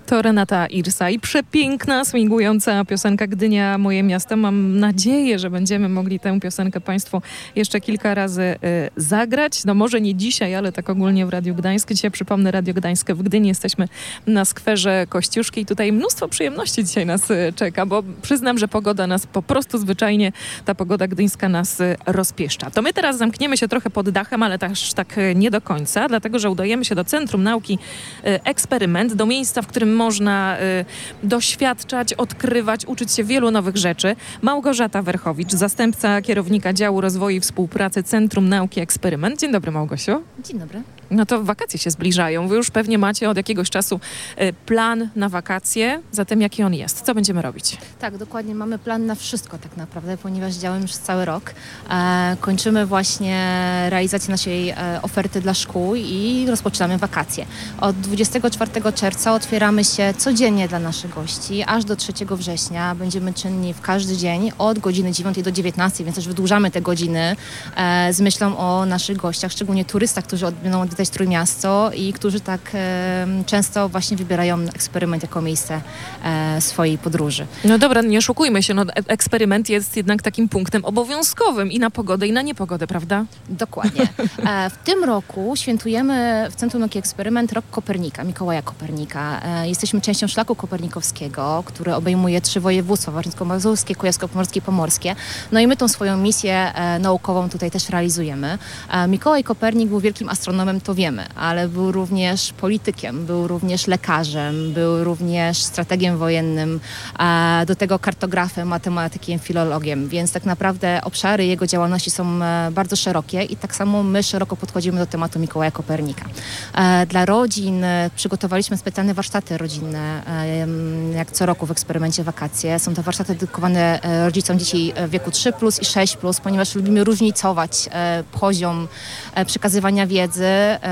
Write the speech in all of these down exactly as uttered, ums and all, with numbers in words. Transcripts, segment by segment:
To Renata Irsa i przepiękna, swingująca piosenka Gdynia, moje miasto. Mam nadzieję, że będziemy mogli tę piosenkę Państwu jeszcze kilka razy y, zagrać. No może nie dzisiaj, ale tak ogólnie w Radiu Gdańsk. Dzisiaj przypomnę, Radio Gdańsk w Gdyni. Jesteśmy na skwerze Kościuszki i tutaj mnóstwo przyjemności dzisiaj nas y, czeka, bo przyznam, że pogoda nas po prostu zwyczajnie, ta pogoda gdyńska nas y, rozpieszcza. To my teraz zamkniemy się trochę pod dachem, ale też tak y, nie do końca, dlatego że udajemy się do Centrum Nauki y, Eksperyment, do miejsca, w którym można y, doświadczać, odkrywać, uczyć się wielu nowych rzeczy. Małgorzata Werchowicz, zastępca kierownika działu rozwoju i współpracy Centrum Nauki Eksperyment. Dzień dobry, Małgosiu. Dzień dobry. No to wakacje się zbliżają. Wy już pewnie macie od jakiegoś czasu y, plan na wakacje. Zatem jaki on jest? Co będziemy robić? Tak, dokładnie. Mamy plan na wszystko tak naprawdę, ponieważ działamy już cały rok. E, kończymy właśnie realizację naszej e, oferty dla szkół i rozpoczynamy wakacje. Od dwudziestego czwartego czerwca otwieramy się codziennie dla naszych gości, aż do trzeciego września. Będziemy czynni w każdy dzień od godziny dziewiątej do dziewiętnastej, więc też wydłużamy te godziny e, z myślą o naszych gościach, szczególnie turystach, którzy będą odwiedzać Trójmiasto i którzy tak e, często właśnie wybierają eksperyment jako miejsce e, swojej podróży. No dobra, nie oszukujmy się, no, eksperyment jest jednak takim punktem obowiązkowym i na pogodę, i na niepogodę, prawda? Dokładnie. E, w tym roku świętujemy w Centrum Nauki Eksperyment Rok Kopernika, Mikołaja Kopernika. E, jesteśmy częścią Szlaku Kopernikowskiego, który obejmuje trzy województwa, warmińsko-mazurskie, kujawsko-pomorskie i pomorskie. No i my tą swoją misję e, naukową tutaj też realizujemy. E, Mikołaj Kopernik był wielkim astronomem, to wiemy, ale był również politykiem, był również lekarzem, był również strategiem wojennym, a do tego kartografem, matematykiem, filologiem, więc tak naprawdę obszary jego działalności są bardzo szerokie i tak samo my szeroko podchodzimy do tematu Mikołaja Kopernika. Dla rodzin przygotowaliśmy specjalne warsztaty rodzinne, jak co roku w eksperymencie wakacje. Są to warsztaty dedykowane rodzicom dzieci w wieku trzy plus i sześć plus, ponieważ lubimy różnicować poziom przekazywania wiedzy,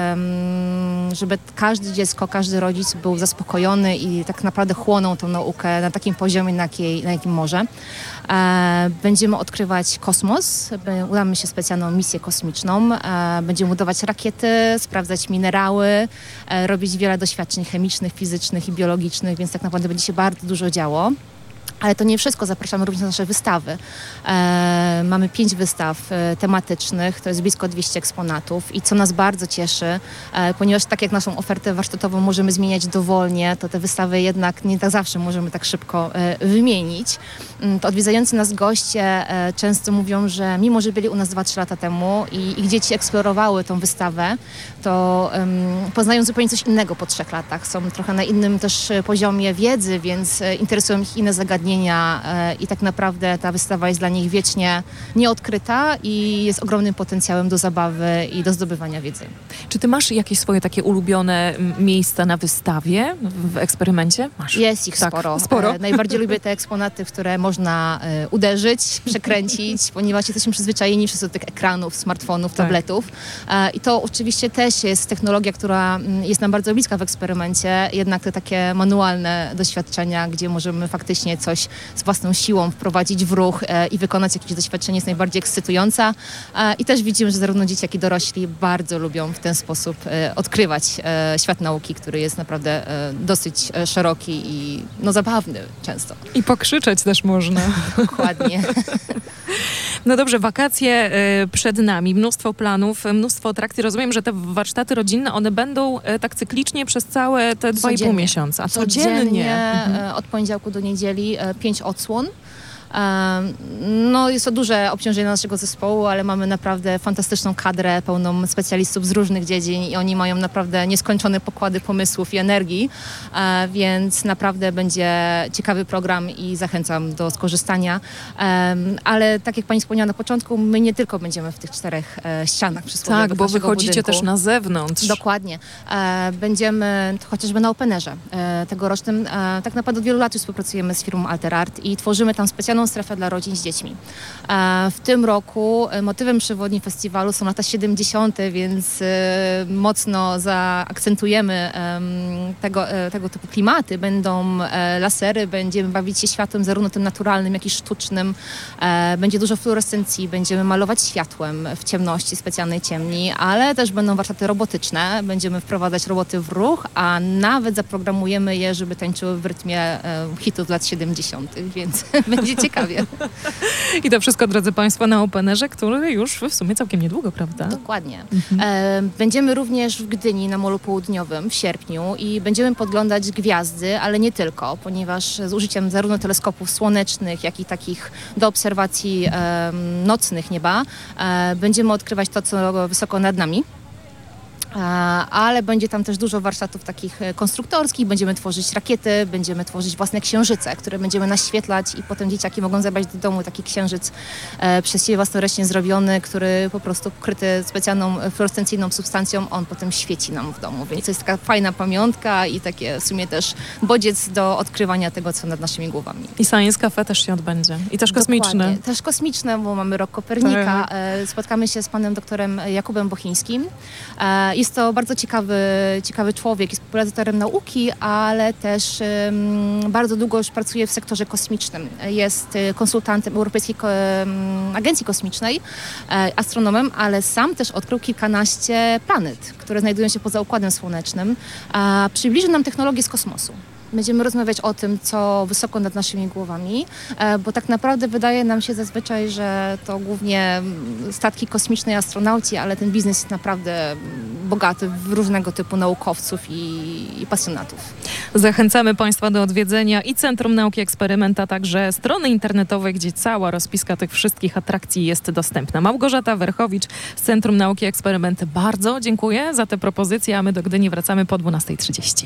żeby każde dziecko, każdy rodzic był zaspokojony i tak naprawdę chłonął tą naukę na takim poziomie, na, jakiej, na jakim może. Będziemy odkrywać kosmos, udamy się specjalną misję kosmiczną, będziemy budować rakiety, sprawdzać minerały, robić wiele doświadczeń chemicznych, fizycznych i biologicznych, więc tak naprawdę będzie się bardzo dużo działo. Ale to nie wszystko, zapraszamy również na nasze wystawy. E, mamy pięć wystaw e, tematycznych, to jest blisko dwieście eksponatów i co nas bardzo cieszy, e, ponieważ tak jak naszą ofertę warsztatową możemy zmieniać dowolnie, to te wystawy jednak nie tak zawsze możemy tak szybko e, wymienić. E, to odwiedzający nas goście e, często mówią, że mimo, że byli u nas dwa trzy lata temu i ich dzieci eksplorowały tą wystawę, to e, poznają zupełnie coś innego po trzech latach. Są trochę na innym też poziomie wiedzy, więc e, interesują ich inne zagadnienia, i tak naprawdę ta wystawa jest dla nich wiecznie nieodkryta i jest ogromnym potencjałem do zabawy i do zdobywania wiedzy. Czy ty masz jakieś swoje takie ulubione miejsca na wystawie w eksperymencie? Masz. Jest ich tak, sporo. sporo. E, najbardziej lubię te eksponaty, w które można e, uderzyć, przekręcić, ponieważ jesteśmy przyzwyczajeni wszyscy do tych ekranów, smartfonów, tak. tabletów. E, I to oczywiście też jest technologia, która m, jest nam bardzo bliska w eksperymencie, jednak te takie manualne doświadczenia, gdzie możemy faktycznie coś z własną siłą wprowadzić w ruch e, i wykonać jakieś doświadczenie jest najbardziej ekscytująca. E, I też widzimy, że zarówno dzieci, jak i dorośli bardzo lubią w ten sposób e, odkrywać e, świat nauki, który jest naprawdę e, dosyć e, szeroki i no, zabawny często. I pokrzyczeć też można. Dokładnie. No dobrze, wakacje y, przed nami, mnóstwo planów, mnóstwo atrakcji. Rozumiem, że te warsztaty rodzinne, one będą y, tak cyklicznie przez całe te dwa i pół miesiąca. Codziennie, Codziennie. mhm. Od poniedziałku do niedzieli e, pięć odsłon. No jest to duże obciążenie naszego zespołu, ale mamy naprawdę fantastyczną kadrę pełną specjalistów z różnych dziedzin i oni mają naprawdę nieskończone pokłady pomysłów i energii, więc naprawdę będzie ciekawy program i zachęcam do skorzystania. Ale tak jak pani wspomniała na początku, my nie tylko będziemy w tych czterech ścianach przysłowiowych Tak, bo wychodzicie budynku. też na zewnątrz. Dokładnie. Będziemy chociażby na openerze tegorocznym. Tak naprawdę od wielu lat już współpracujemy z firmą Alter Art i tworzymy tam specjalną specjalną strefę dla rodzin z dziećmi. W tym roku motywem przewodnim festiwalu są lata siedemdziesiąte, więc mocno zaakcentujemy tego, tego typu klimaty. Będą lasery, będziemy bawić się światłem zarówno tym naturalnym, jak i sztucznym. Będzie dużo fluorescencji, będziemy malować światłem w ciemności, specjalnej ciemni, ale też będą warsztaty robotyczne. Będziemy wprowadzać roboty w ruch, a nawet zaprogramujemy je, żeby tańczyły w rytmie hitów lat siedemdziesiątych, więc będzie ciekawie. I to wszystko, drodzy Państwo, na Openerze, który już w sumie całkiem niedługo, prawda? Dokładnie. Mhm. Będziemy również w Gdyni na Molu Południowym w sierpniu i będziemy podglądać gwiazdy, ale nie tylko, ponieważ z użyciem zarówno teleskopów słonecznych, jak i takich do obserwacji um, nocnych nieba um, będziemy odkrywać to, co wysoko nad nami. Ale będzie tam też dużo warsztatów takich konstruktorskich, będziemy tworzyć rakiety, będziemy tworzyć własne księżyce, które będziemy naświetlać i potem dzieciaki mogą zabrać do domu taki księżyc e, przez siebie własnoręcznie zrobiony, który po prostu pokryty specjalną fluorescencyjną substancją, on potem świeci nam w domu, więc to jest taka fajna pamiątka i takie w sumie też bodziec do odkrywania tego, co nad naszymi głowami. I Science Cafe też się odbędzie. I też kosmiczne. Dokładnie. Też kosmiczne, bo mamy rok Kopernika. E, spotkamy się z panem doktorem Jakubem Bochińskim. E, Jest to bardzo ciekawy, ciekawy człowiek, jest popularyzatorem nauki, ale też um, bardzo długo już pracuje w sektorze kosmicznym. Jest konsultantem Europejskiej Ko- Agencji Kosmicznej, e, astronomem, ale sam też odkrył kilkanaście planet, które znajdują się poza Układem Słonecznym. A przybliży nam technologię z kosmosu. Będziemy rozmawiać o tym, co wysoko nad naszymi głowami, bo tak naprawdę wydaje nam się zazwyczaj, że to głównie statki kosmiczne i astronauci, ale ten biznes jest naprawdę bogaty w różnego typu naukowców i, i pasjonatów. Zachęcamy Państwa do odwiedzenia i Centrum Nauki Eksperymenta, także strony internetowej, gdzie cała rozpiska tych wszystkich atrakcji jest dostępna. Małgorzata Werchowicz z Centrum Nauki Eksperymenta, bardzo dziękuję za te propozycje, a my do Gdyni wracamy po dwunastej trzydzieści.